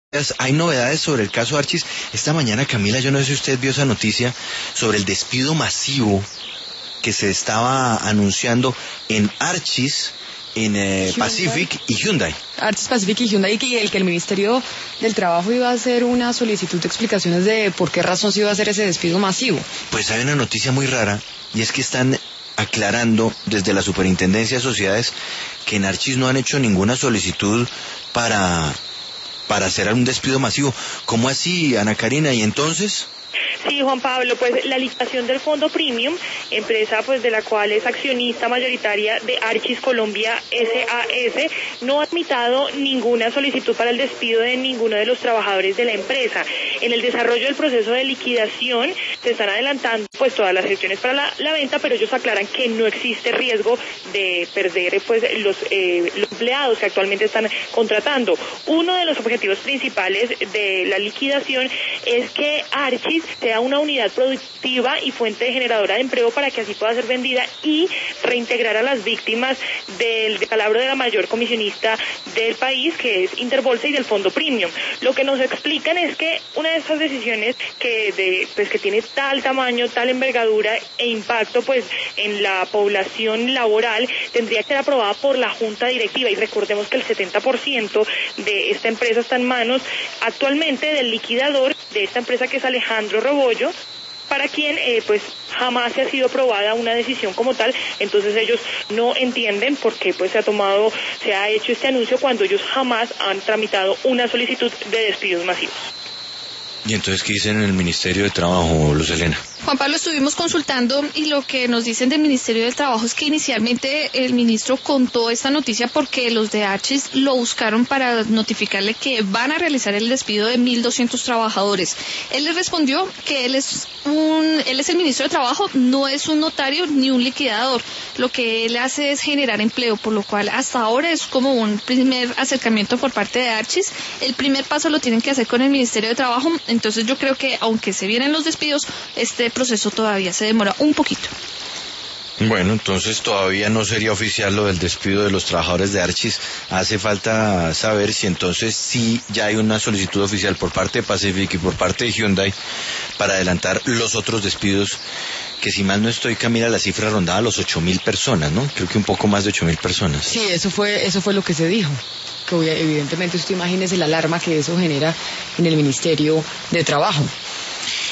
Hay novedades sobre el caso Archis. Esta mañana, Camila, yo no sé si usted vio esa noticia sobre el despido masivo que se estaba anunciando en Archis, en Pacific y Hyundai. Archis, Pacific y Hyundai, y el que el Ministerio del Trabajo iba a hacer una solicitud de explicaciones de por qué razón se iba a hacer ese despido masivo. Pues hay una noticia muy rara, y es que están aclarando desde la Superintendencia de Sociedades que en Archis no han hecho ninguna solicitud para hacer un despido masivo. ¿Cómo así, Ana Karina? ¿Y entonces? Sí, Juan Pablo, pues la licitación del Fondo Premium, empresa pues de la cual es accionista mayoritaria de Archis Colombia SAS, no ha admitido ninguna solicitud para el despido de ninguno de los trabajadores de la empresa. En el desarrollo del proceso de liquidación se están adelantando pues todas las gestiones para la venta, pero ellos aclaran que no existe riesgo de perder pues los empleados que actualmente están contratando. Uno de los objetivos principales de la liquidación es que Archis sea una unidad productiva y fuente generadora de empleo para que así pueda ser vendida y reintegrar a las víctimas del descalabro de la mayor comisionista del país, que es Interbolsa, y del Fondo Premium. Lo que nos explican es que una de esas decisiones que tiene tal tamaño, tal envergadura e impacto pues en la población laboral tendría que ser aprobada por la Junta Directiva, y recordemos que el 70% de esta empresa está en manos actualmente del liquidador de esta empresa, que es Alejandro Rebollo, para quien pues jamás se ha sido aprobada una decisión como tal. Entonces ellos no entienden por qué pues se ha hecho este anuncio cuando ellos jamás han tramitado una solicitud de despidos masivos. ¿Y entonces qué dicen en el Ministerio de Trabajo, Luz Helena? Juan Pablo, estuvimos consultando y lo que nos dicen del Ministerio del Trabajo es que inicialmente el ministro contó esta noticia porque los de Archis lo buscaron para notificarle que van a realizar el despido de 1.200 trabajadores. Él les respondió que él es el ministro de Trabajo, no es un notario ni un liquidador. Lo que él hace es generar empleo, por lo cual hasta ahora es como un primer acercamiento por parte de Archis. El primer paso lo tienen que hacer con el Ministerio de Trabajo, entonces yo creo que aunque se vienen los despidos, este proceso todavía se demora un poquito. Bueno, entonces todavía no sería oficial lo del despido de los trabajadores de Archis. Hace falta saber si entonces sí ya hay una solicitud oficial por parte de Pacific y por parte de Hyundai para adelantar los otros despidos, que si mal no estoy, Camila, la cifra rondaba los 8.000 personas, ¿no? Creo que un poco más de 8.000 personas. Sí, eso fue lo que se dijo. Que evidentemente usted imagínese la alarma que eso genera en el Ministerio de Trabajo.